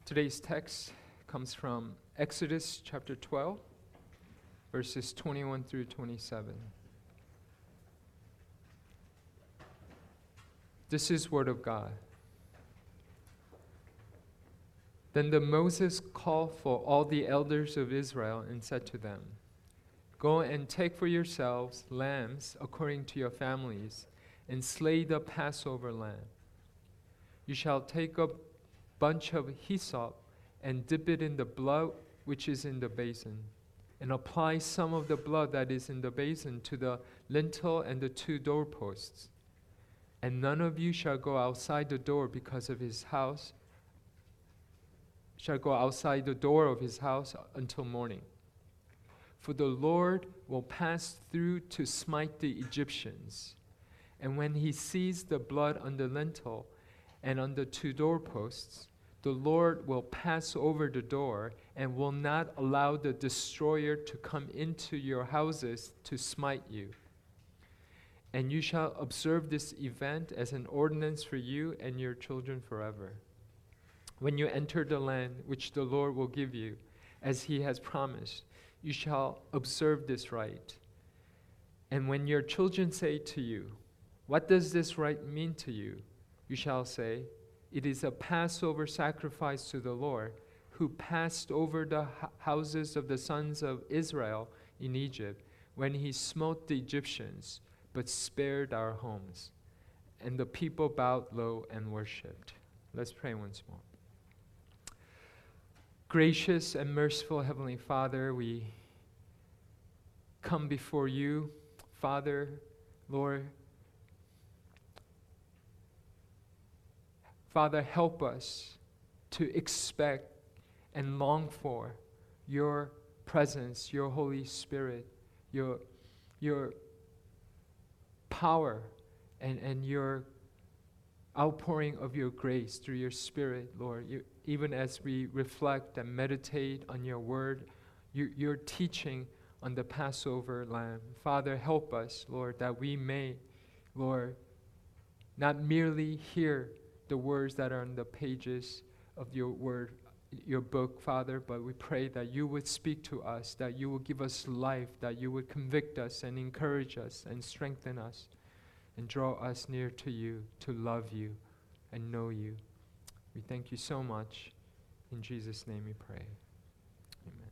Today's text comes from Exodus chapter 12, verses 21 through 27. This is word of God. Then Moses called for all the elders of Israel and said to them, "Go and take for yourselves lambs according to your families, and slay the Passover lamb. You shall take a bunch of hyssop and dip it in the blood which is in the basin, and apply some of the blood that is in the basin to the lintel and the 2 doorposts. And none of you shall go outside the door outside the door of his house until morning. For the Lord will pass through to smite the Egyptians. And when he sees the blood on the lintel and on the 2 doorposts, the Lord will pass over the door and will not allow the destroyer to come into your houses to smite you. And you shall observe this event as an ordinance for you and your children forever. When you enter the land which the Lord will give you, as he has promised, you shall observe this rite. And when your children say to you, 'What does this rite mean to you?' you shall say, 'It is a Passover sacrifice to the Lord, who passed over the houses of the sons of Israel in Egypt, when he smote the Egyptians, but spared our homes.' And the people bowed low and worshipped." Let's pray once more. Gracious and merciful Heavenly Father, we come before you, Father, Lord. Father, help us to expect and long for your presence, your Holy Spirit, your power, and your outpouring of your grace through your Spirit, Lord. Even as we reflect and meditate on your word, your teaching on the Passover lamb. Father, help us, Lord, that we may, Lord, not merely hear the words that are on the pages of your word, your book, Father, but we pray that you would speak to us, that you would give us life, that you would convict us and encourage us and strengthen us and draw us near to you, to love you and know you. We thank you so much. In Jesus' name we pray. Amen.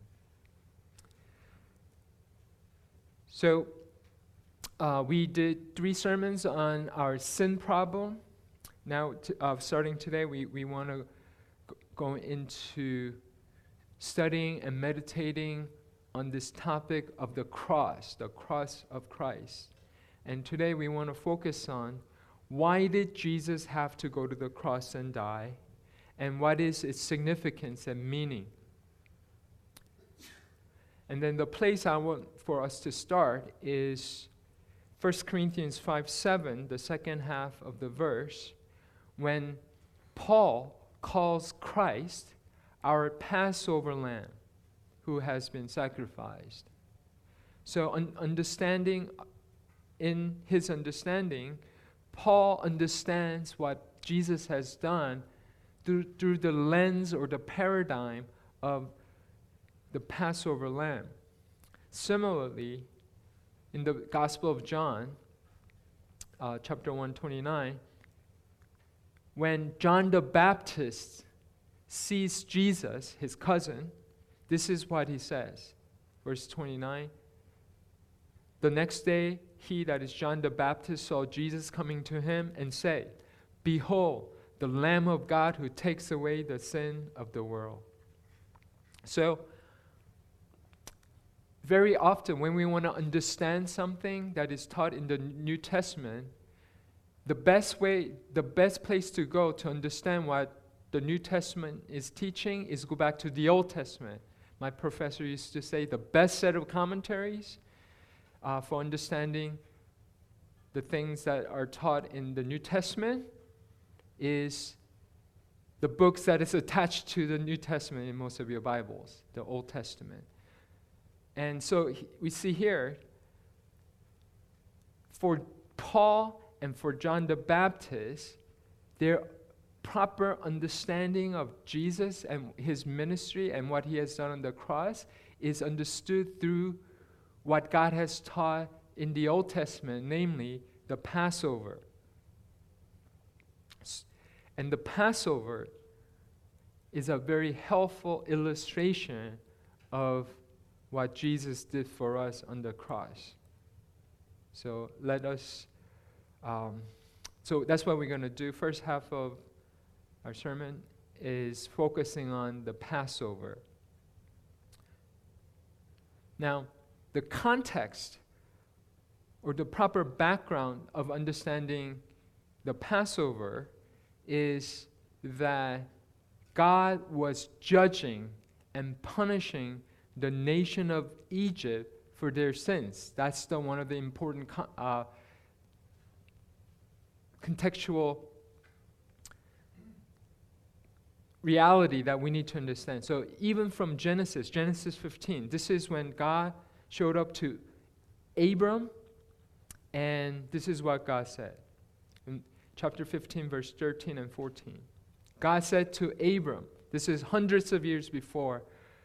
So, we did 3 sermons on our sin problem. Now, starting today, we want to go into studying and meditating on this topic of the cross of Christ. And today we want to focus on, why did Jesus have to go to the cross and die? And what is its significance and meaning? And then the place I want for us to start is 1 Corinthians 5:7, the second half of the verse, when Paul calls Christ our Passover lamb who has been sacrificed. So in his understanding, Paul understands what Jesus has done through the lens or the paradigm of the Passover lamb. Similarly, in the Gospel of John, chapter 1:29, when John the Baptist sees Jesus, his cousin, this is what he says. Verse 29, "The next day, he, that is John the Baptist, saw Jesus coming to him and said, 'Behold, the Lamb of God who takes away the sin of the world.'" So, very often when we want to understand something that is taught in the New Testament, the best place to go to understand what the New Testament is teaching is go back to the Old Testament. My professor used to say the best set of commentaries for understanding the things that are taught in the New Testament is the books that is attached to the New Testament in most of your Bibles, the Old Testament. And so we see here, for Paul and for John the Baptist, their proper understanding of Jesus and his ministry and what he has done on the cross is understood through what God has taught in the Old Testament, namely the Passover. And the Passover is a very helpful illustration of what Jesus did for us on the cross. So let us, so that's what we're going to do. First half of our sermon is focusing on the Passover. Now, the context or the proper background of understanding the Passover is that God was judging and punishing the nation of Egypt for their sins. That's one of the important contextual reality that we need to understand. So even from Genesis 15, this is when God showed up to Abram, and this is what God said. In chapter 15, verse 13 and 14. God said to Abram, this is hundreds of years before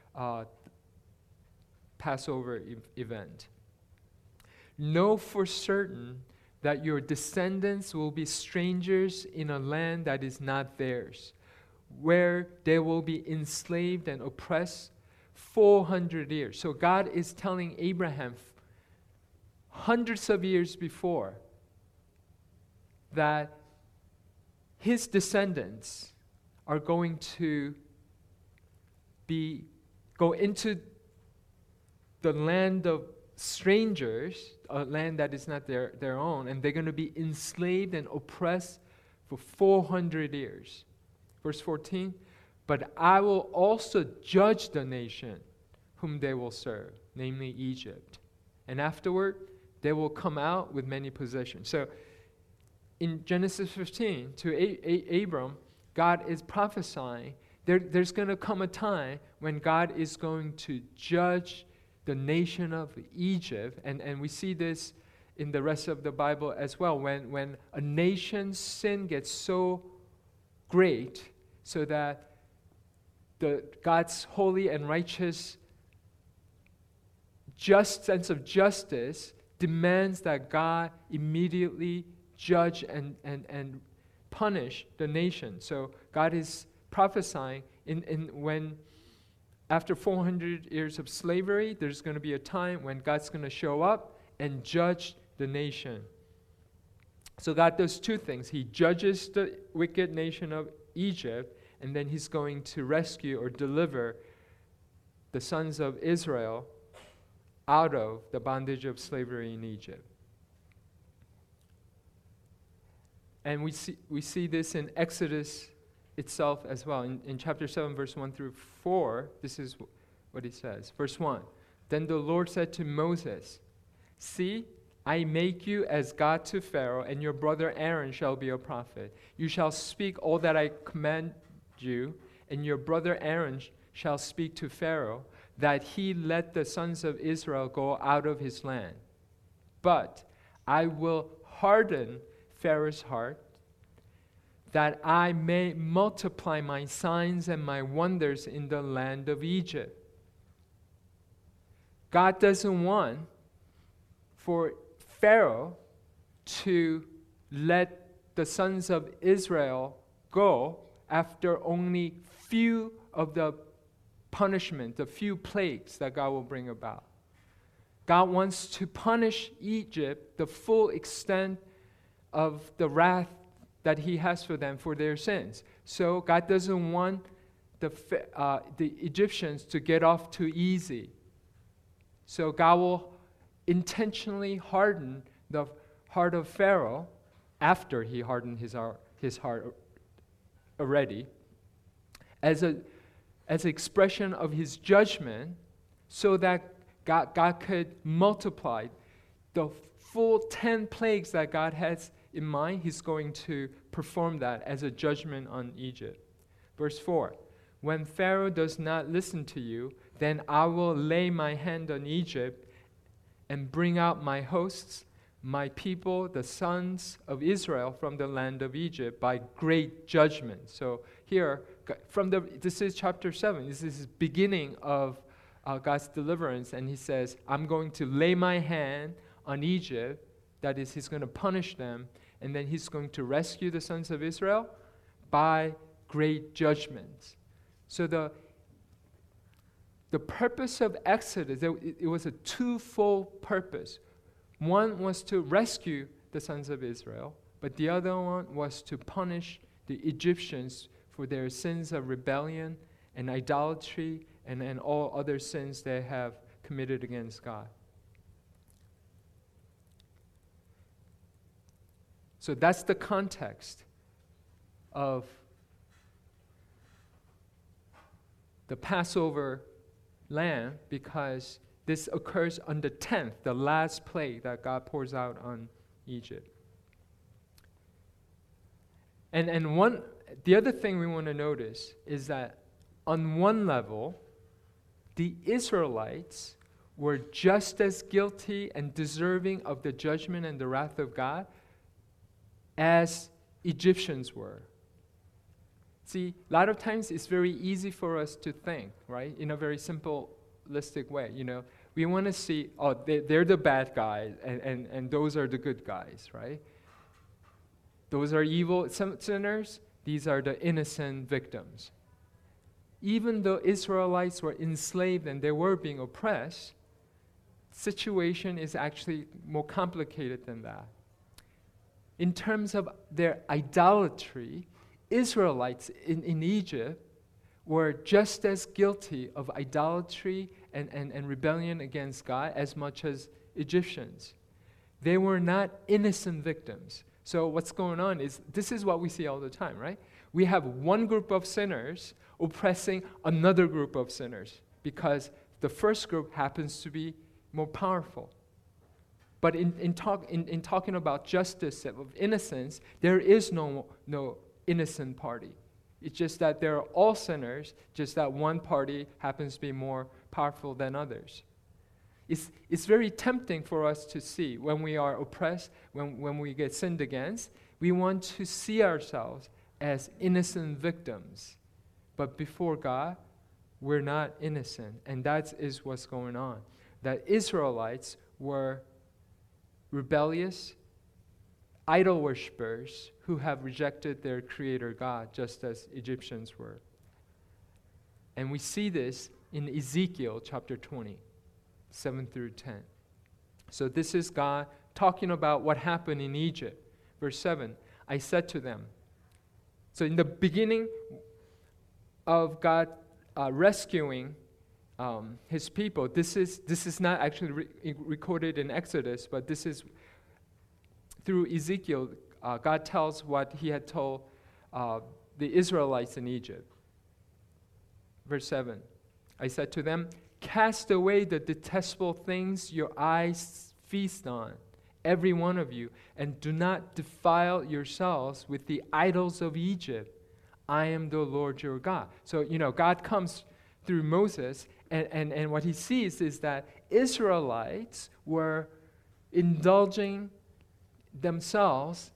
Passover event. Know for certain that your descendants will be strangers in a land that is not theirs, where they will be enslaved and oppressed 400 years. So God is telling Abraham hundreds of years before that his descendants are going to go into the land of strangers, a land that is not their own, and they're going to be enslaved and oppressed for 400 years. Verse 14, but I will also judge the nation whom they will serve, namely Egypt. And afterward, they will come out with many possessions. So in Genesis 15, to Abram, God is prophesying there's going to come a time when God is going to judge the nation of Egypt. And we see this in the rest of the Bible as well. When a nation's sin gets so great so that God's holy and righteous just sense of justice demands that God immediately judge and punish the nation. So God is prophesying when after 400 years of slavery, there's going to be a time when God's going to show up and judge the nation. So God does two things. He judges the wicked nation of Egypt, and then he's going to rescue or deliver the sons of Israel out of the bondage of slavery in Egypt. And we see this in Exodus itself as well. In chapter 7, verse 1 through 4, this is what he says. Verse 1, then the Lord said to Moses, see, I make you as God to Pharaoh, and your brother Aaron shall be a prophet. You shall speak all that I command you, and your brother Aaron shall speak to Pharaoh, that he let the sons of Israel go out of his land. But I will harden Pharaoh's heart, that I may multiply my signs and my wonders in the land of Egypt. God doesn't want for Pharaoh to let the sons of Israel go after only few of the punishment, the few plagues that God will bring about. God wants to punish Egypt the full extent of the wrath that he has for them for their sins. So God doesn't want the Egyptians to get off too easy. So God will intentionally harden the heart of Pharaoh after he hardened his heart already as an expression of his judgment, so that God could multiply the full 10 plagues that God has in mind. He's going to perform that as a judgment on Egypt. Verse 4, when Pharaoh does not listen to you, then I will lay my hand on Egypt and bring out my hosts, my people, the sons of Israel, from the land of Egypt by great judgment. So here, this is chapter 7. This is the beginning of God's deliverance. And he says, I'm going to lay my hand on Egypt. That is, he's going to punish them. And then he's going to rescue the sons of Israel by great judgment. So the purpose of Exodus, it was a twofold purpose. One was to rescue the sons of Israel, but the other one was to punish the Egyptians for their sins of rebellion and idolatry and all other sins they have committed against God. So that's the context of the Passover lamb, because this occurs on the 10th, the last plague that God pours out on Egypt. And the other thing we want to notice is that on one level, the Israelites were just as guilty and deserving of the judgment and the wrath of God as Egyptians were. See, a lot of times it's very easy for us to think, right, in a very simplistic way. We want to see, they're the bad guys, and those are the good guys, right? Those are evil sinners. These are the innocent victims. Even though Israelites were enslaved and they were being oppressed, the situation is actually more complicated than that. In terms of their idolatry, Israelites in Egypt were just as guilty of idolatry and rebellion against God as much as Egyptians. They were not innocent victims. So what's going on is, this is what we see all the time, right? We have one group of sinners oppressing another group of sinners because the first group happens to be more powerful. But in talking about justice of innocence, there is no innocent party. It's just that they're all sinners, just that one party happens to be more powerful than others. It's very tempting for us to see when we are oppressed, when we get sinned against, we want to see ourselves as innocent victims. But before God, we're not innocent. And that is what's going on. That Israelites were rebellious, idol worshippers who have rejected their creator God, just as Egyptians were. And we see this in Ezekiel chapter 20, 7 through 10. So this is God talking about what happened in Egypt. Verse 7, I said to them. So in the beginning of God rescuing his people, this is not actually recorded in Exodus, but this is through Ezekiel. God tells what he had told the Israelites in Egypt. Verse 7, I said to them, cast away the detestable things your eyes feast on, every one of you, and do not defile yourselves with the idols of Egypt. I am the Lord your God. So, God comes through Moses, and what he sees is that Israelites were indulging themselves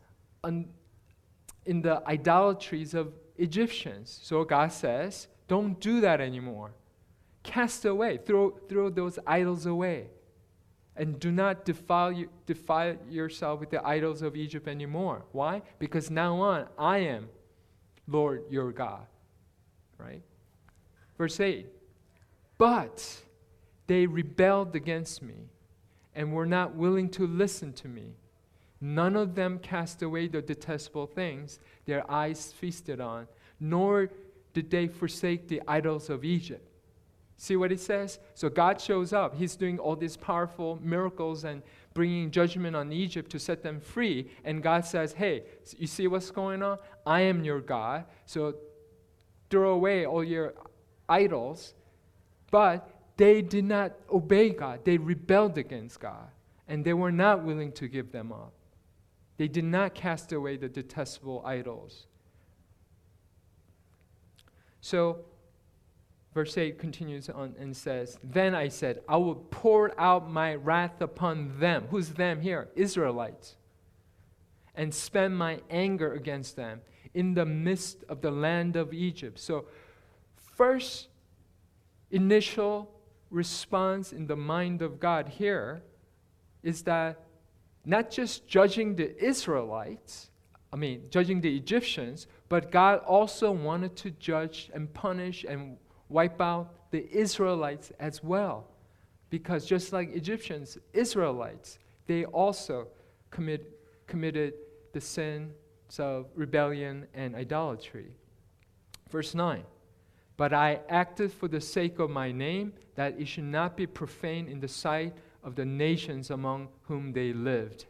in the idolatries of Egyptians. So God says, don't do that anymore. Cast away, throw those idols away. And do not defile yourself with the idols of Egypt anymore. Why? Because now on, I am Lord your God. Right? Verse 8. But they rebelled against me and were not willing to listen to me. None of them cast away the detestable things their eyes feasted on, nor did they forsake the idols of Egypt. See what it says? So God shows up. He's doing all these powerful miracles and bringing judgment on Egypt to set them free. And God says, hey, you see what's going on? I am your God. So throw away all your idols. But they did not obey God. They rebelled against God. And they were not willing to give them up. They did not cast away the detestable idols. So verse 8 continues on and says, "Then I said, I will pour out my wrath upon them." Who's them here? Israelites. "And spend my anger against them in the midst of the land of Egypt." So, first initial response in the mind of God here is that not just judging the Israelites, judging the Egyptians, but God also wanted to judge and punish and wipe out the Israelites as well. Because just like Egyptians, Israelites, they also committed the sins of rebellion and idolatry. Verse 9, "But I acted for the sake of my name, that it should not be profaned in the sight of the nations among whom they lived."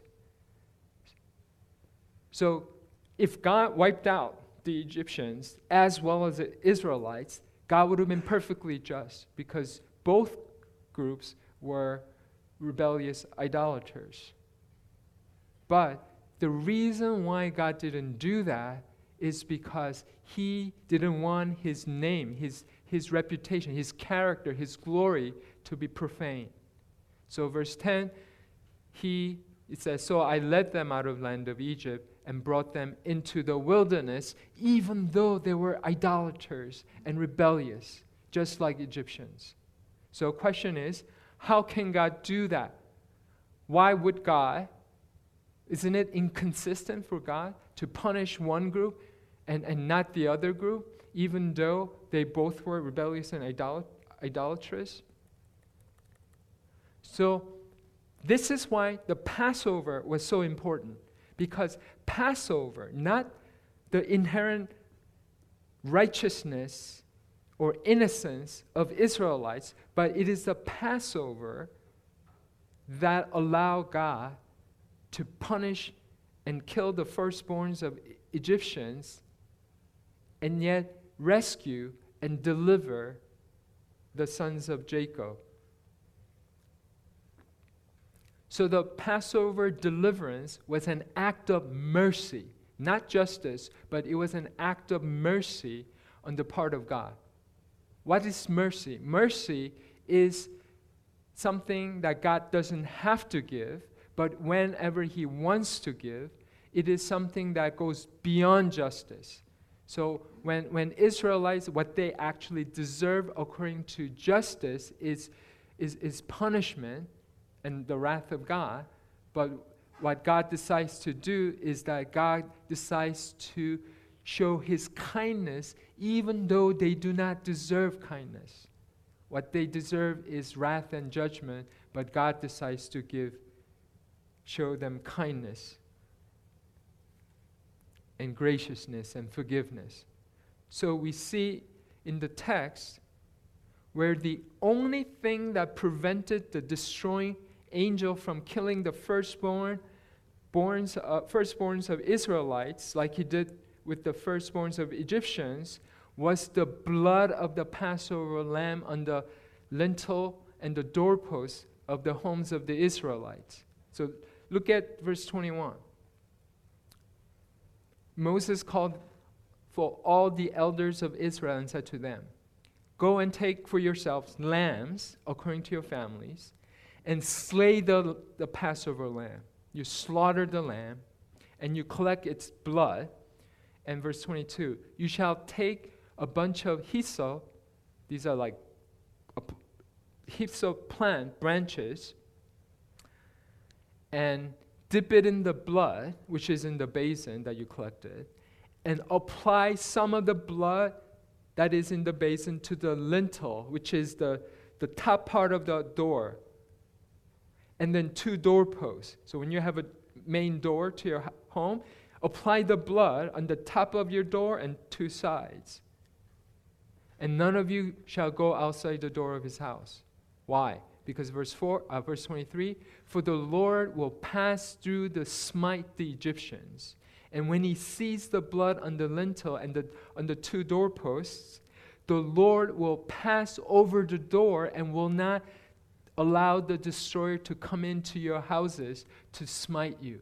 So, if God wiped out the Egyptians as well as the Israelites, God would have been perfectly just because both groups were rebellious idolaters. But the reason why God didn't do that is because He didn't want His name, His reputation, His character, His glory to be profaned. So verse 10, it says, "So I led them out of the land of Egypt and brought them into the wilderness, even though they were idolaters and rebellious, just like Egyptians." So the question is, how can God do that? Why would God? Isn't it inconsistent for God to punish one group and not the other group, even though they both were rebellious and idolatrous? So this is why the Passover was so important. Because Passover, not the inherent righteousness or innocence of Israelites, but it is the Passover that allowed God to punish and kill the firstborns of Egyptians and yet rescue and deliver the sons of Jacob. So the Passover deliverance was an act of mercy, not justice, but it was an act of mercy on the part of God. What is mercy? Mercy is something that God doesn't have to give, but whenever He wants to give, it is something that goes beyond justice. So when Israelites, what they actually deserve according to justice is punishment and the wrath of God. But what God decides to do is that God decides to show His kindness even though they do not deserve kindness. What they deserve is wrath and judgment, but God decides to show them kindness and graciousness and forgiveness. So we see in the text where the only thing that prevented the destroying angel from killing the firstborns of Israelites, like He did with the firstborns of Egyptians, was the blood of the Passover lamb on the lintel and the doorposts of the homes of the Israelites. So look at verse 21. Moses called for all the elders of Israel and said to them, "Go and take for yourselves lambs according to your families, and slay the Passover lamb." You slaughter the lamb, and you collect its blood. And verse 22, "You shall take a bunch of hyssop," these are like hyssop plant branches, "and dip it in the blood, which is in the basin that you collected, and apply some of the blood that is in the basin to the lintel, which is the top part of the door, and then 2 doorposts." So when you have a main door to your home, apply the blood on the top of your door and 2 sides. "And none of you shall go outside the door of his house." Why? Because verse 23, "For the Lord will pass through to smite the Egyptians. And when He sees the blood on the lintel and on the 2 doorposts, the Lord will pass over the door and will not allow the destroyer to come into your houses to smite you."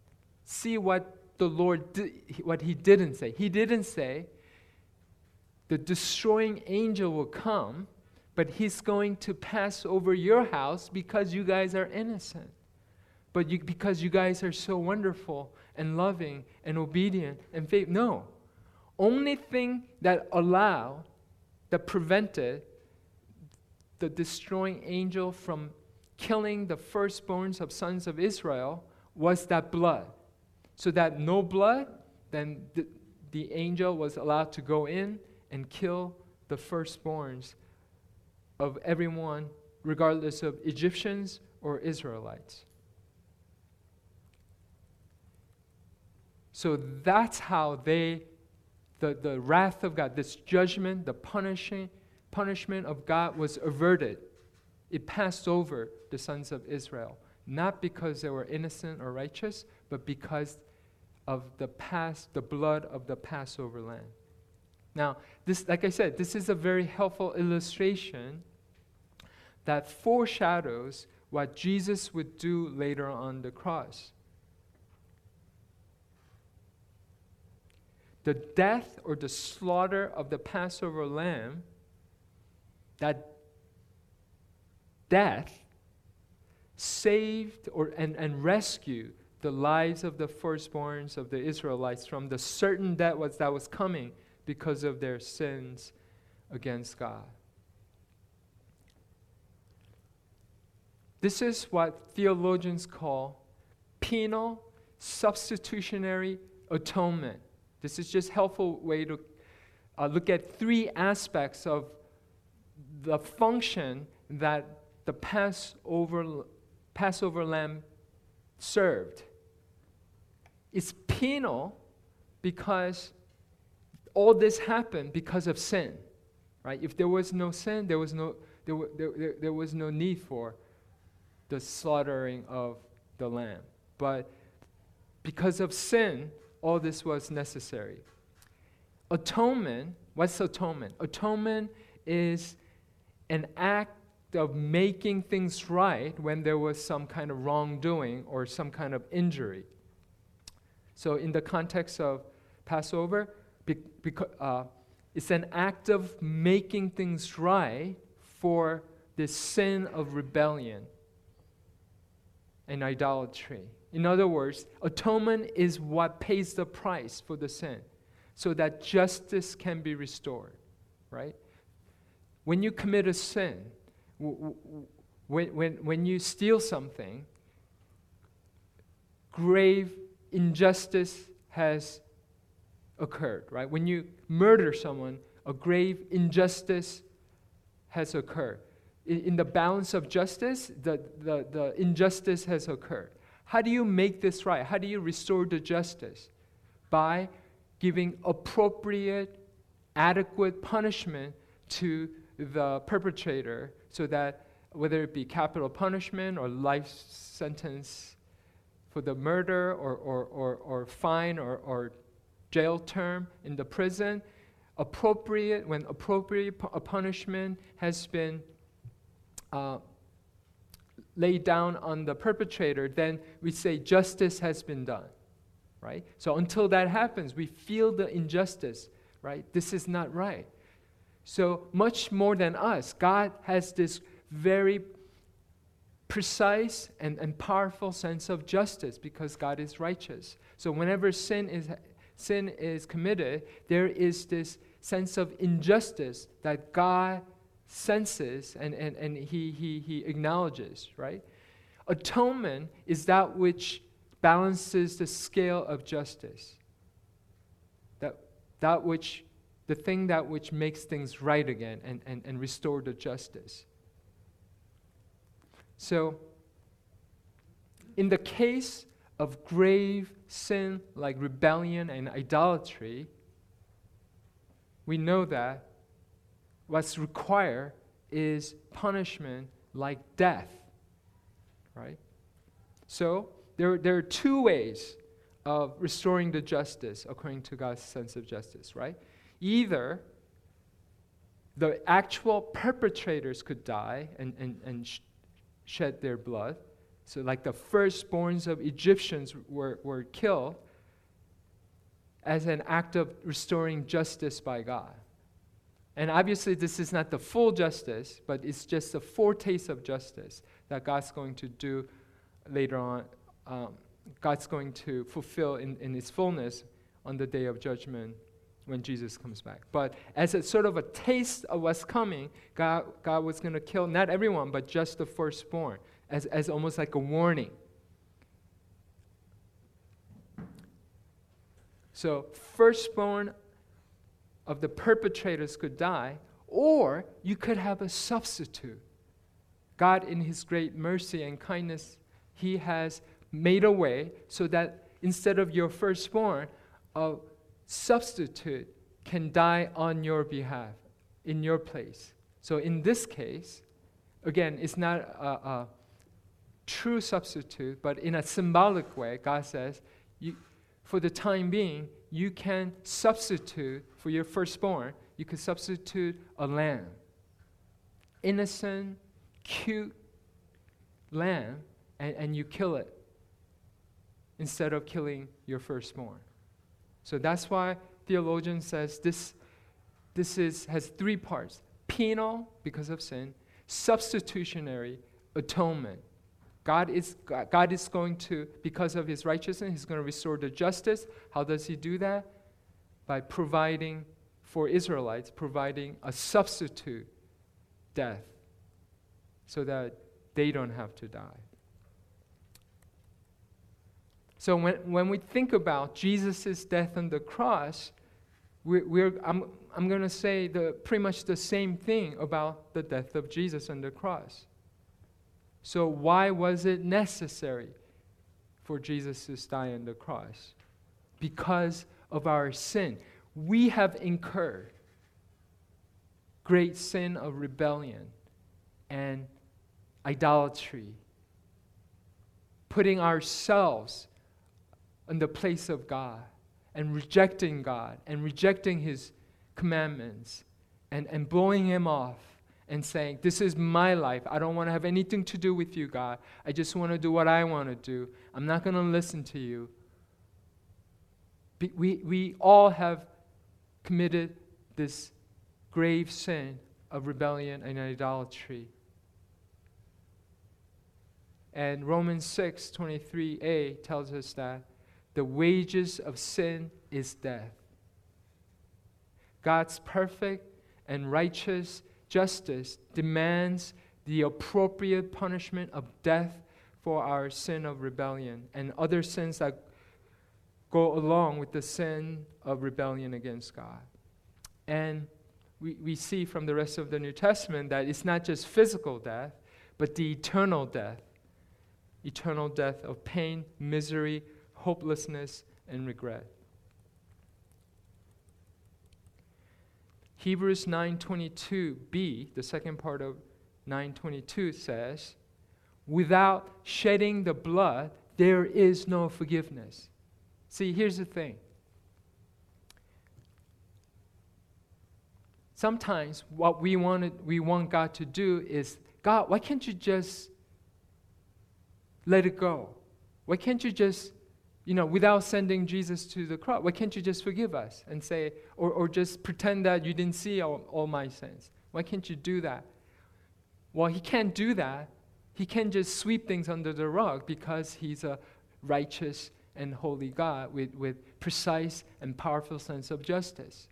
See what the Lord did, what He didn't say. He didn't say, the destroying angel will come, but he's going to pass over your house because you guys are innocent. Because you guys are so wonderful and loving and obedient and faithful. No. Only thing that prevented the destroying angel from killing the firstborns of sons of Israel was that blood. So that no blood, then the angel was allowed to go in and kill the firstborns of everyone, regardless of Egyptians or Israelites. So that's how the wrath of God, this judgment, the punishment of God was averted. It passed over the sons of Israel, not because they were innocent or righteous, but because of the blood of the Passover lamb. Now, this, like I said, this is a very helpful illustration that foreshadows what Jesus would do later on the cross. The death or the slaughter of the Passover lamb, that death saved and rescued the lives of the firstborns of the Israelites from the certain death that was coming because of their sins against God. This is what theologians call penal substitutionary atonement. This is just a helpful way to look at three aspects of the function that the Passover lamb served. It's penal because all this happened because of sin, right? If there was no sin, there was no need for the slaughtering of the lamb. But because of sin, all this was necessary. Atonement, what's atonement? Atonement is an act of making things right when there was some kind of wrongdoing or some kind of injury. So in the context of Passover, it's an act of making things right for the sin of rebellion and idolatry. In other words, atonement is what pays the price for the sin so that justice can be restored, right? When you commit a sin, when you steal something, grave injustice has occurred, right? When you murder someone, a grave injustice has occurred. In the balance of justice, the injustice has occurred. How do you make this right? How do you restore the justice? By giving appropriate, adequate punishment to the perpetrator so that whether it be capital punishment or life sentence for the murder or fine or jail term in the prison, when appropriate punishment has been laid down on the perpetrator, then we say justice has been done, right? So until that happens, we feel the injustice, right? This is not right. So much more than us, God has this very precise and powerful sense of justice because God is righteous. So whenever sin is committed, there is this sense of injustice that God senses and he acknowledges, right? Atonement is that which balances the scale of justice. The thing that which makes things right again and restore the justice. So, in the case of grave sin like rebellion and idolatry, we know that what's required is punishment like death, right? So there are two ways of restoring the justice according to God's sense of justice, right? Either the actual perpetrators could die and shed their blood, so like the firstborns of Egyptians were killed as an act of restoring justice by God. And obviously this is not the full justice, but it's just a foretaste of justice that God's going to do later on. God's going to fulfill in its fullness on the day of judgment when Jesus comes back. But as a sort of a taste of what's coming, God was going to kill not everyone, but just the firstborn, as almost like a warning. So firstborn of the perpetrators could die, or you could have a substitute. God, in His great mercy and kindness, He has made a way so that instead of your firstborn, a substitute can die on your behalf, in your place. So in this case, again, it's not a true substitute, but in a symbolic way, God says, for the time being, you can substitute for your firstborn, you can substitute a lamb. Innocent, cute lamb, and you kill it instead of killing your firstborn. So that's why theologian says this has three parts: penal, because of sin; substitutionary, atonement. God is going to, because of His righteousness, He's going to restore the justice. How does He do that? By providing for Israelites, providing a substitute death so that they don't have to die. So when we think about Jesus' death on the cross, I'm going to say pretty much the same thing about the death of Jesus on the cross. So why was it necessary for Jesus to die on the cross? Because of our sin. We have incurred great sin of rebellion and idolatry, putting ourselves in the place of God and rejecting God and rejecting His commandments and blowing Him off and saying, this is my life. I don't want to have anything to do with you, God. I just want to do what I want to do. I'm not going to listen to you. We all have committed this grave sin of rebellion and idolatry. And Romans 6:23a tells us that the wages of sin is death. God's perfect and righteous justice demands the appropriate punishment of death for our sin of rebellion and other sins that go along with the sin of rebellion against God. And we see from the rest of the New Testament that it's not just physical death, but the eternal death of pain, misery, hopelessness, and regret. Hebrews 9:22b, the second part of 9:22 says, without shedding the blood, there is no forgiveness. See, here's the thing. Sometimes what we want God to do is, God, why can't you just let it go? Why can't you just, without sending Jesus to the cross, why can't you just forgive us and say, or just pretend that you didn't see all my sins? Why can't you do that? Well, He can't do that. He can't just sweep things under the rug because He's a righteous and holy God with precise and powerful sense of justice.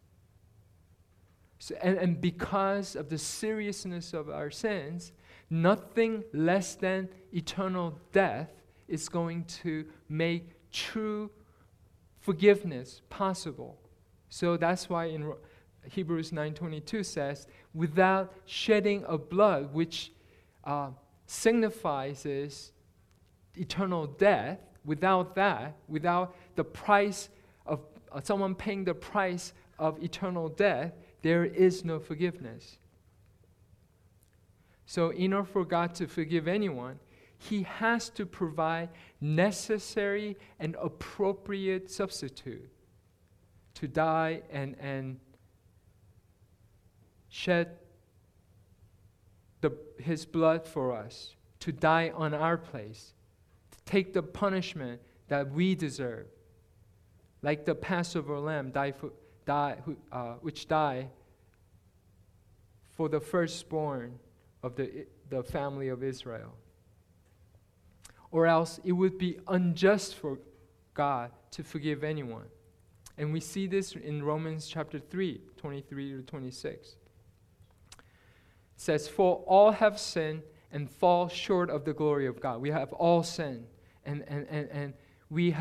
So, and because of the seriousness of our sins, nothing less than eternal death is going to make true forgiveness possible. So that's why in Hebrews 9:22 says, without shedding of blood, which signifies is eternal death, without that, without the price of someone paying the price of eternal death, there is no forgiveness. So in order for God to forgive anyone, He has to provide necessary and appropriate substitute to die and shed His blood for us, to die on our place, to take the punishment that we deserve. Like the Passover lamb which died for the firstborn of the family of Israel. Or else it would be unjust for God to forgive anyone. And we see this in Romans chapter 3, 23 to 26. It says, "For all have sinned and fall short of the glory of God." We have all sinned. And we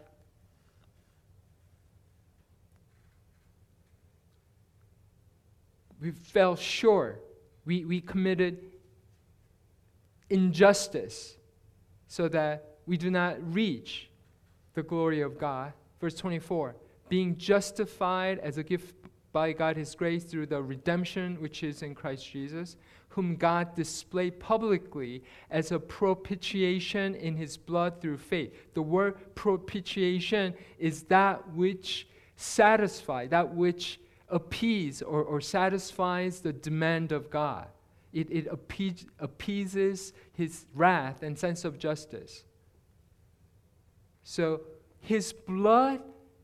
fell short. We committed injustice so that we do not reach the glory of God. Verse 24, "Being justified as a gift by God His grace through the redemption which is in Christ Jesus, whom God displayed publicly as a propitiation in His blood through faith." The word propitiation is that which satisfies, that which appease or satisfies the demand of God. It appeases His wrath and sense of justice. So His blood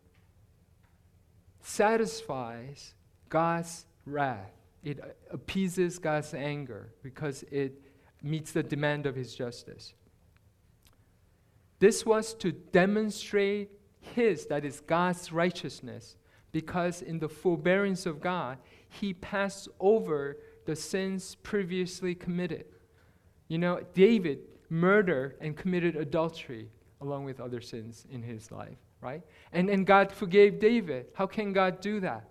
satisfies God's wrath. It appeases God's anger because it meets the demand of His justice. This was to demonstrate His, that is God's righteousness, because in the forbearance of God, He passed over the sins previously committed. You know, David murdered and committed adultery along with other sins in his life, right? And God forgave David. How can God do that?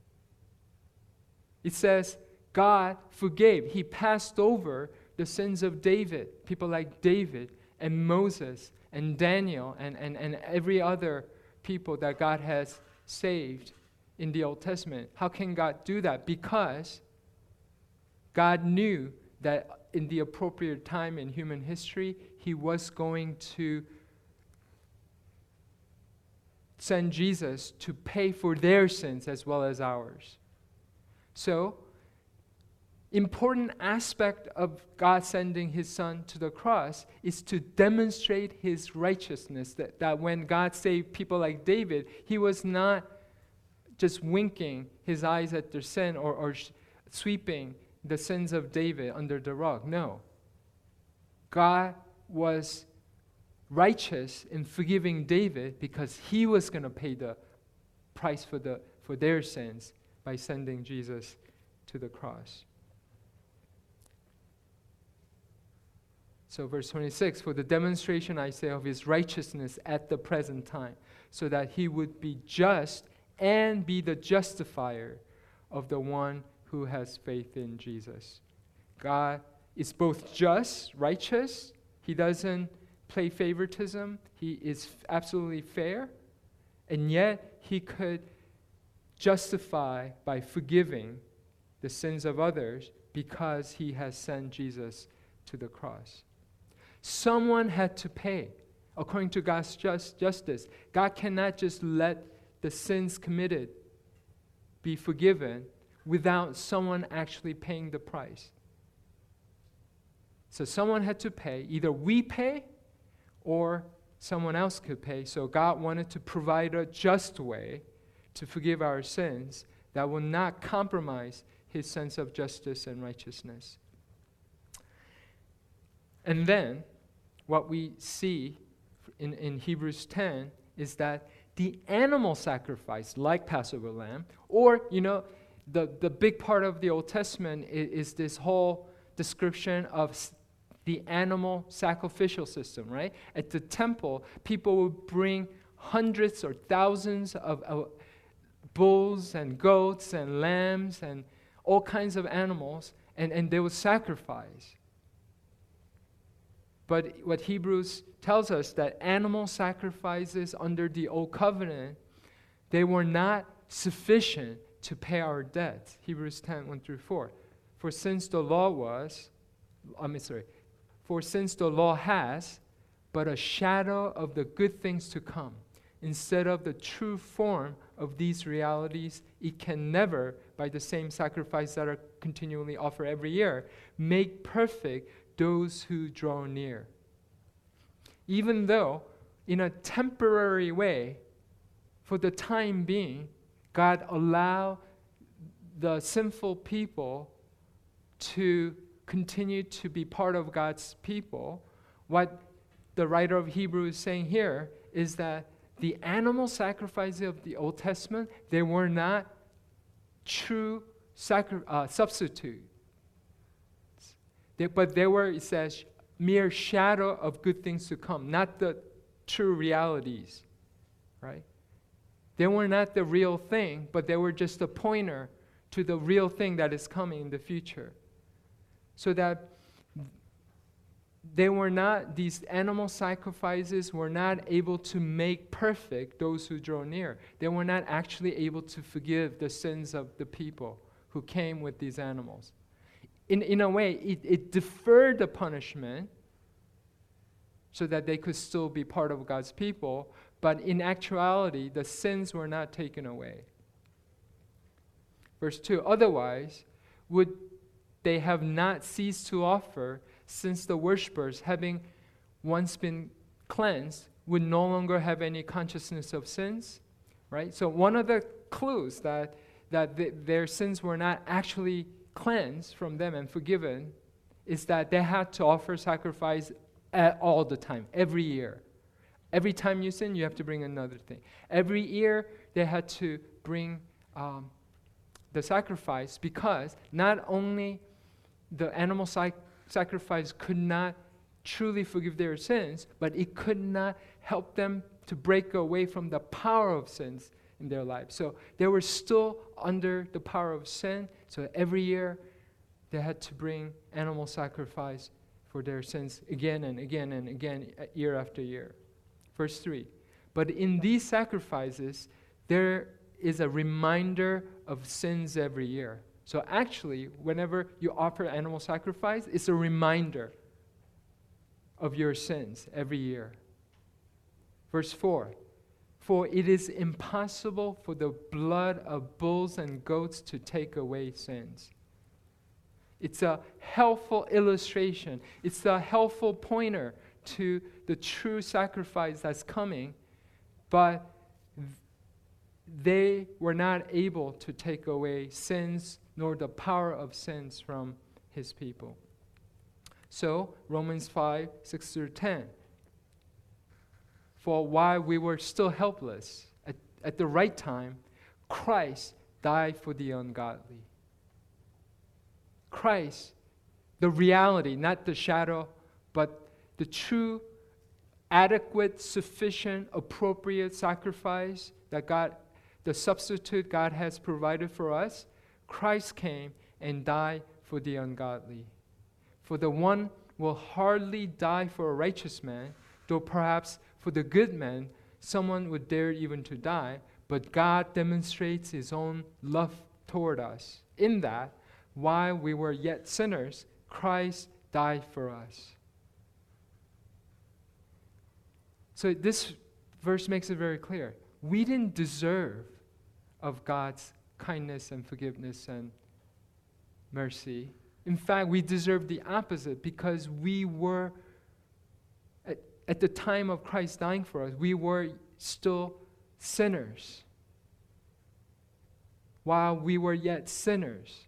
It says God forgave. He passed over the sins of David, people like David and Moses and Daniel and every other people that God has saved in the Old Testament. How can God do that? Because God knew that in the appropriate time in human history, He was going to send Jesus to pay for their sins as well as ours. So, important aspect of God sending His Son to the cross is to demonstrate His righteousness, that when God saved people like David, He was not just winking His eyes at their sin or sweeping the sins of David under the rug. No. God was righteous in forgiving David because He was going to pay the price for their sins by sending Jesus to the cross. So verse 26, "For the demonstration, I say, of His righteousness at the present time, so that He would be just and be the justifier of the one who has faith in Jesus." God is both just, righteous. He doesn't play favoritism. He is absolutely fair. And yet, He could justify by forgiving the sins of others because He has sent Jesus to the cross. Someone had to pay. According to God's justice, God cannot just let the sins committed be forgiven without someone actually paying the price. So someone had to pay. Either we pay or someone else could pay. So God wanted to provide a just way to forgive our sins that will not compromise His sense of justice and righteousness. And then what we see in Hebrews 10 is that the animal sacrifice, like Passover lamb, or, the big part of the Old Testament is this whole description of the animal sacrificial system, right? At the temple, people would bring hundreds or thousands of bulls and goats and lambs and all kinds of animals, and they would sacrifice. But what Hebrews tells us, that animal sacrifices under the Old Covenant, they were not sufficient to pay our debts. Hebrews 10, 1 through 4. For since the law has but a shadow of the good things to come, instead of the true form of these realities, it can never, by the same sacrifice that are continually offered every year, make perfect those who draw near. Even though, in a temporary way, for the time being, God allowed the sinful people to continue to be part of God's people, what the writer of Hebrews is saying here is that the animal sacrifices of the Old Testament, they were not true substitutes. But they were, it says, mere shadow of good things to come, not the true realities, right? They were not the real thing, but they were just a pointer to the real thing that is coming in the future. So that these animal sacrifices were not able to make perfect those who draw near. They were not actually able to forgive the sins of the people who came with these animals. In a way, it deferred the punishment so that they could still be part of God's people, but in actuality, the sins were not taken away. Verse 2, otherwise, would they have not ceased to offer, since the worshippers, having once been cleansed, would no longer have any consciousness of sins, right? So one of the clues that their sins were not actually cleansed from them and forgiven is that they had to offer sacrifice all the time, every year. Every time you sin, you have to bring another thing. Every year, they had to bring the sacrifice, because not only the animal sacrifice could not truly forgive their sins, but it could not help them to break away from the power of sins in their lives. So they were still under the power of sin. So every year they had to bring animal sacrifice for their sins again and again and again, year after year. Verse 3, but in these sacrifices there is a reminder of sins every year. So actually, whenever you offer animal sacrifice, it's a reminder of your sins every year. Verse 4, for it is impossible for the blood of bulls and goats to take away sins. It's a helpful illustration. It's a helpful pointer to the true sacrifice that's coming, but they were not able to take away sins nor the power of sins from his people. So, Romans 5, 6 through 10. For while we were still helpless, at the right time, Christ died for the ungodly. Christ, the reality, not the shadow, but the true, adequate, sufficient, appropriate sacrifice that God, the substitute God has provided for us, Christ came and died for the ungodly. For the one will hardly die for a righteous man, though perhaps for the good man someone would dare even to die, but God demonstrates his own love toward us in that while we were yet sinners, Christ died for us. So this verse makes it very clear. We didn't deserve of God's kindness and forgiveness and mercy. In fact, we deserve the opposite, because we were, at the time of Christ dying for us, we were still sinners. While we were yet sinners.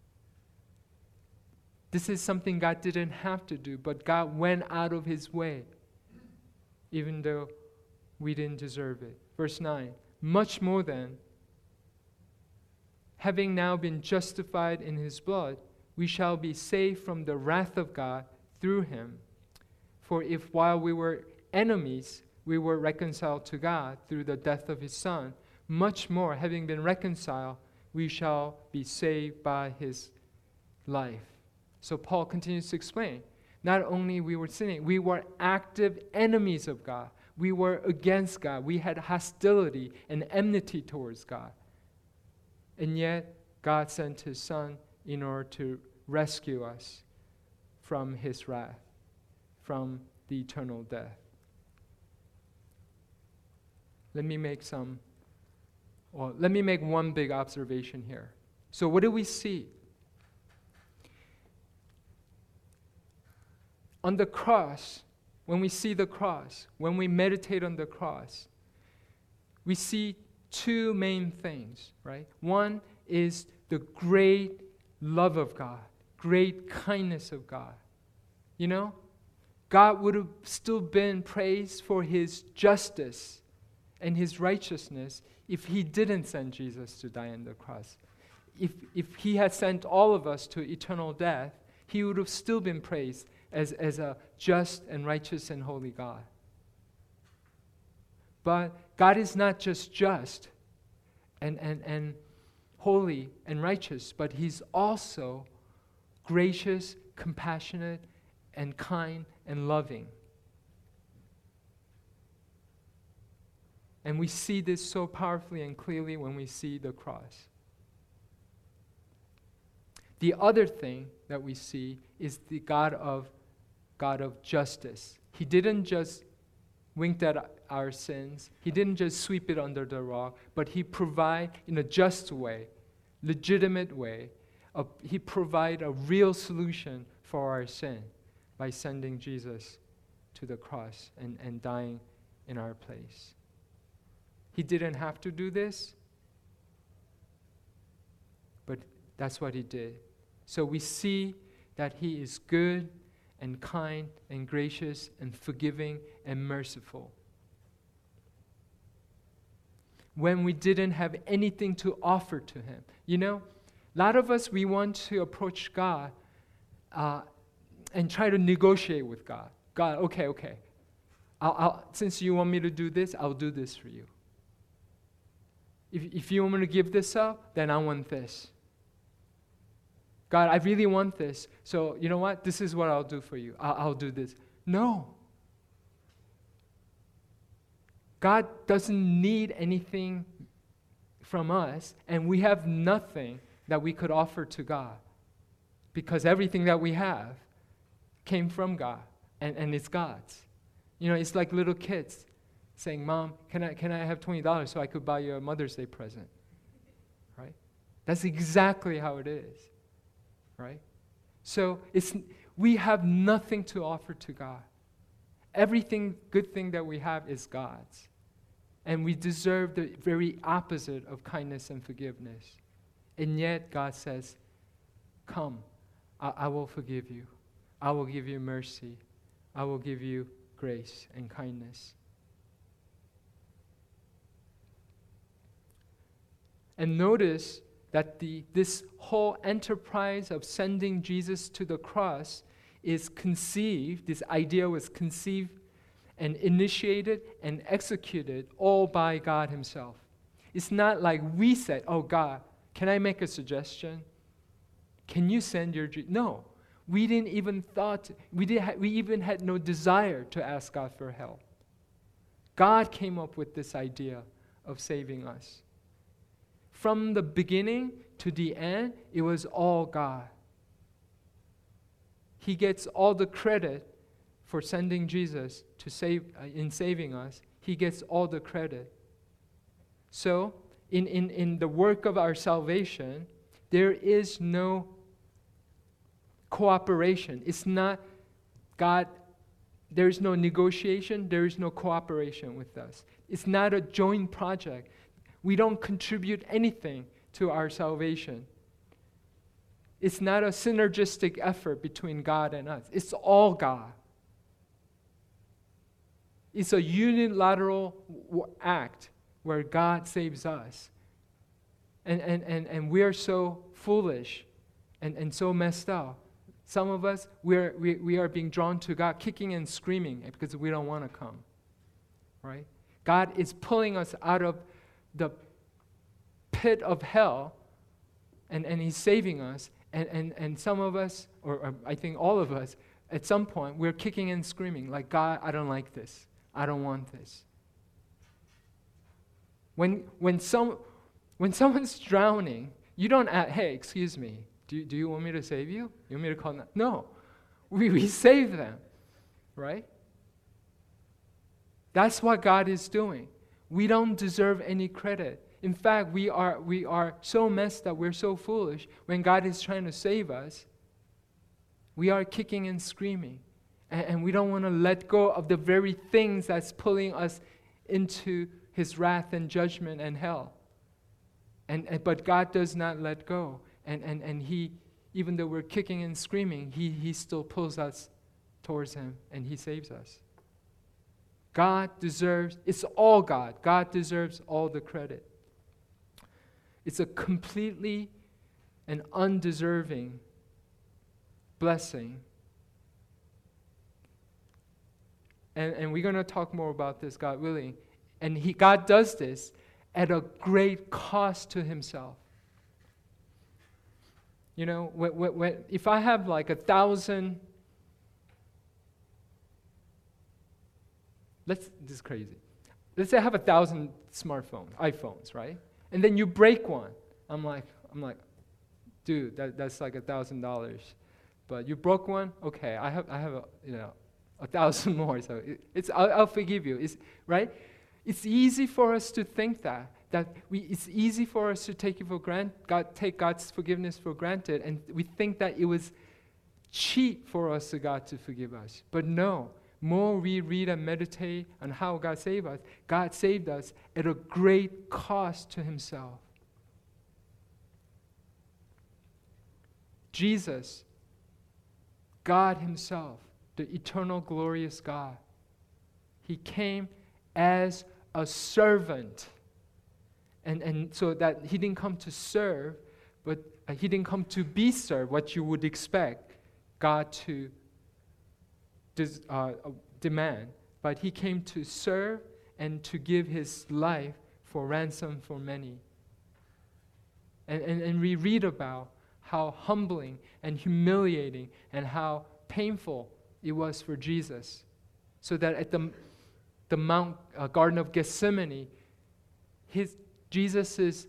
This is something God didn't have to do, but God went out of his way, even though we didn't deserve it. Verse 9, much more than, having now been justified in his blood, we shall be saved from the wrath of God through him. For if while we were enemies, we were reconciled to God through the death of his Son, much more, having been reconciled, we shall be saved by his life. So Paul continues to explain, not only we were sinning, we were active enemies of God. We were against God. We had hostility and enmity towards God. And yet, God sent his Son in order to rescue us from his wrath, from the eternal death. Let me make one big observation here. So what do we see? On the cross, when we see the cross, when we meditate on the cross, we see two main things, right? One is the great love of God great kindness of God. You know, God would have still been praised for his justice and his righteousness if he didn't send Jesus to die on the cross. If he had sent all of us to eternal death, he would have still been praised as a just and righteous and holy God. But God is not just just and holy and righteous, but he's also gracious, compassionate, and kind and loving. And we see this so powerfully and clearly when we see the cross. The other thing that we see is the God of justice. He didn't just wink at our sins. He didn't just sweep it under the rug, but he provide in a just way, legitimate way. He provide a real solution for our sin by sending Jesus to the cross and dying in our place. He didn't have to do this, but that's what he did. So we see that he is good and kind and gracious and forgiving and merciful. When we didn't have anything to offer to him. You know, a lot of us, we want to approach God and try to negotiate with God. God, okay. I'll since you want me to do this, I'll do this for you. If you want me to give this up, then I want this. God, I really want this. So you know what? This is what I'll do for you. I'll do this. No. God doesn't need anything from us, and we have nothing that we could offer to God, because everything that we have came from God, and it's God's. You know, it's like little kids saying, Mom, can I have $20 so I could buy you a Mother's Day present? Right? That's exactly how it is. Right? So we have nothing to offer to God. Everything, good thing that we have is God's. And we deserve the very opposite of kindness and forgiveness. And yet God says, come, I will forgive you. I will give you mercy. I will give you grace and kindness. And notice that this whole enterprise of sending Jesus to the cross is conceived, this idea was conceived and initiated and executed all by God himself. It's not like we said, oh God, can I make a suggestion? Can you send your Jesus? No, we didn't even we even had no desire to ask God for help. God came up with this idea of saving us. From the beginning to the end, it was all God. He gets all the credit for sending Jesus to in saving us. He gets all the credit. So, in the work of our salvation, there is no cooperation. It's not God, there is no negotiation, there is no cooperation with us. It's not a joint project. We don't contribute anything to our salvation. It's not a synergistic effort between God and us. It's all God. It's a unilateral act where God saves us. And we are so foolish and so messed up. Some of us, we are being drawn to God, kicking and screaming because we don't want to come. Right? God is pulling us out of the pit of hell, and he's saving us, and some of us, or I think all of us, at some point, we're kicking and screaming, like, God, I don't like this. I don't want this. When someone's drowning, you don't ask, hey, excuse me, do you want me to save you? You want me to call? No. We save them, right? That's what God is doing. We don't deserve any credit. In fact, we are so messed up, we're so foolish. When God is trying to save us, we are kicking and screaming. And we don't want to let go of the very things that's pulling us into his wrath and judgment and hell. But God does not let go. And he even though we're kicking and screaming, He still pulls us towards Him and He saves us. God deserves, it's all God. God deserves all the credit. It's a completely and undeserving blessing. And we're going to talk more about this, God willing. And God does this at a great cost to Himself. You know, if I have like 1,000, this is crazy. Let's say I have 1,000 iPhones, right? And then you break one. I'm like, dude, that's like $1,000. But you broke one, okay? I have 1,000 more. So I'll forgive you. Right? It's easy for us to think that it's easy for us to take God's forgiveness for granted, and we think that it was cheap for us to God to forgive us. But no, more we read and meditate on how God saved us at a great cost to Himself. Jesus, God Himself, the eternal glorious God, He came as a servant. And so that He didn't come to serve, but He didn't come to be served, what you would expect God to demand. But He came to serve and to give His life for ransom for many. And we read about how humbling and humiliating and how painful it was for Jesus. So that at the Garden of Gethsemane, Jesus'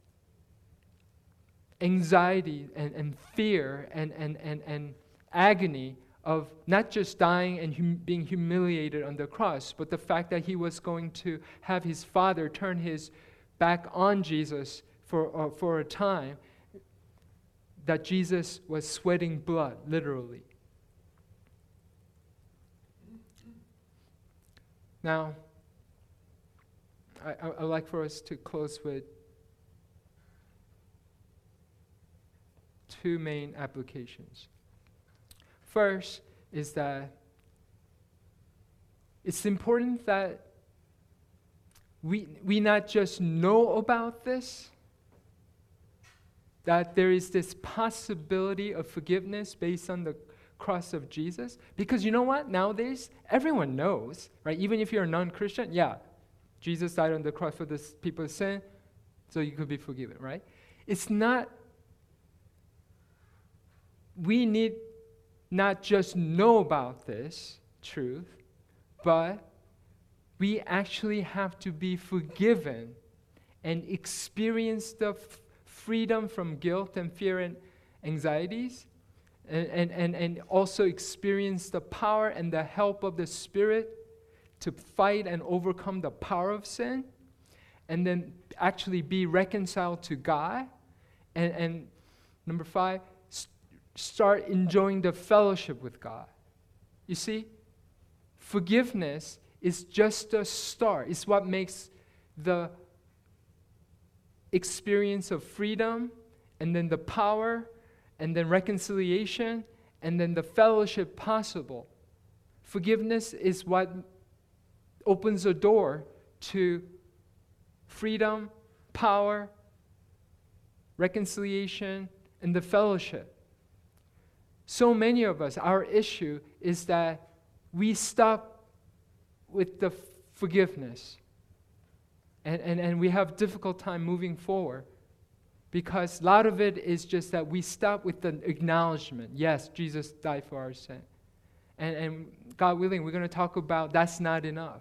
anxiety and fear and agony of not just dying and being humiliated on the cross, but the fact that He was going to have His Father turn His back on Jesus for a time, that Jesus was sweating blood, literally. Now, I'd like for us to close with two main applications. First is that it's important that we not just know about this, that there is this possibility of forgiveness based on the cross of Jesus. Because you know what? Nowadays, everyone knows, right? Even if you're a non-Christian, yeah, Jesus died on the cross for the people's sin, so you could be forgiven, right? It's not, we need not just know about this truth, but we actually have to be forgiven and experience the freedom from guilt and fear and anxieties, and also experience the power and the help of the Spirit to fight and overcome the power of sin, and then actually be reconciled to God. And number 5, start enjoying the fellowship with God. You see, forgiveness is just a start. It's what makes the experience of freedom, and then the power, and then reconciliation, and then the fellowship possible. Forgiveness is what opens a door to freedom, power, reconciliation, and the fellowship. So many of us, our issue is that we stop with the forgiveness. And we have difficult time moving forward, because a lot of it is just that we stop with the acknowledgement. Yes, Jesus died for our sin. And God willing, we're going to talk about that's not enough.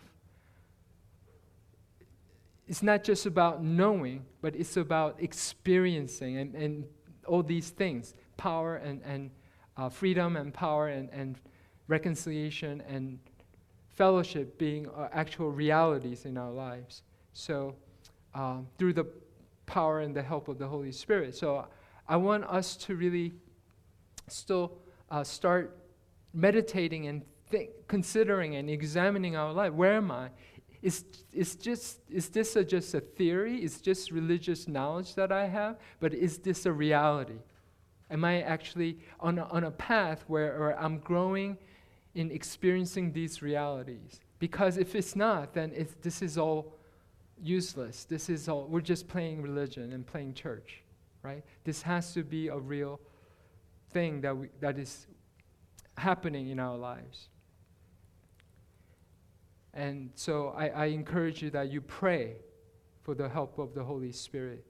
It's not just about knowing, but it's about experiencing and all these things. Power and freedom and power and reconciliation and fellowship being actual realities in our lives. So through the power and the help of the Holy Spirit. So I want us to really still start meditating and considering and examining our life. Where am I? Is this just a theory? Is just religious knowledge that I have? But is this a reality? Am I actually on a path where I'm growing in experiencing these realities? Because if it's not, then this is all useless. This is all, we're just playing religion and playing church, right? This has to be a real thing that is happening in our lives. And so I encourage you that you pray for the help of the Holy Spirit.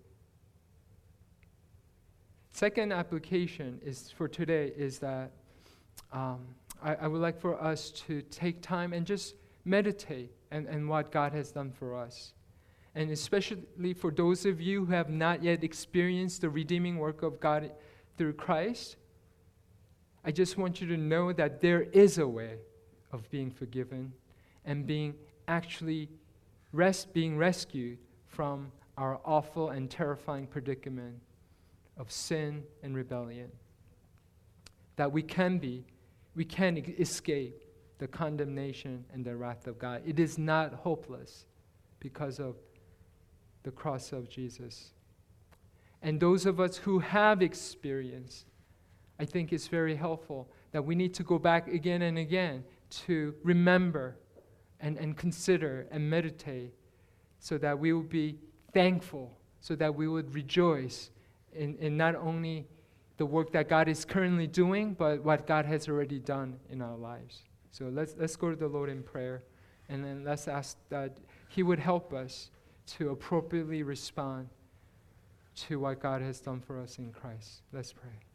Second application is for today is that I would like for us to take time and just meditate and what God has done for us. And especially for those of you who have not yet experienced the redeeming work of God through Christ, I just want you to know that there is a way of being forgiven and being actually being rescued from our awful and terrifying predicament of sin and rebellion. That we can escape the condemnation and the wrath of God. It is not hopeless because of the cross of Jesus. And those of us who have experienced, I think it's very helpful that we need to go back again and again to remember and consider and meditate so that we will be thankful, so that we would rejoice in not only the work that God is currently doing, but what God has already done in our lives. So let's go to the Lord in prayer, and then let's ask that He would help us to appropriately respond to what God has done for us in Christ. Let's pray.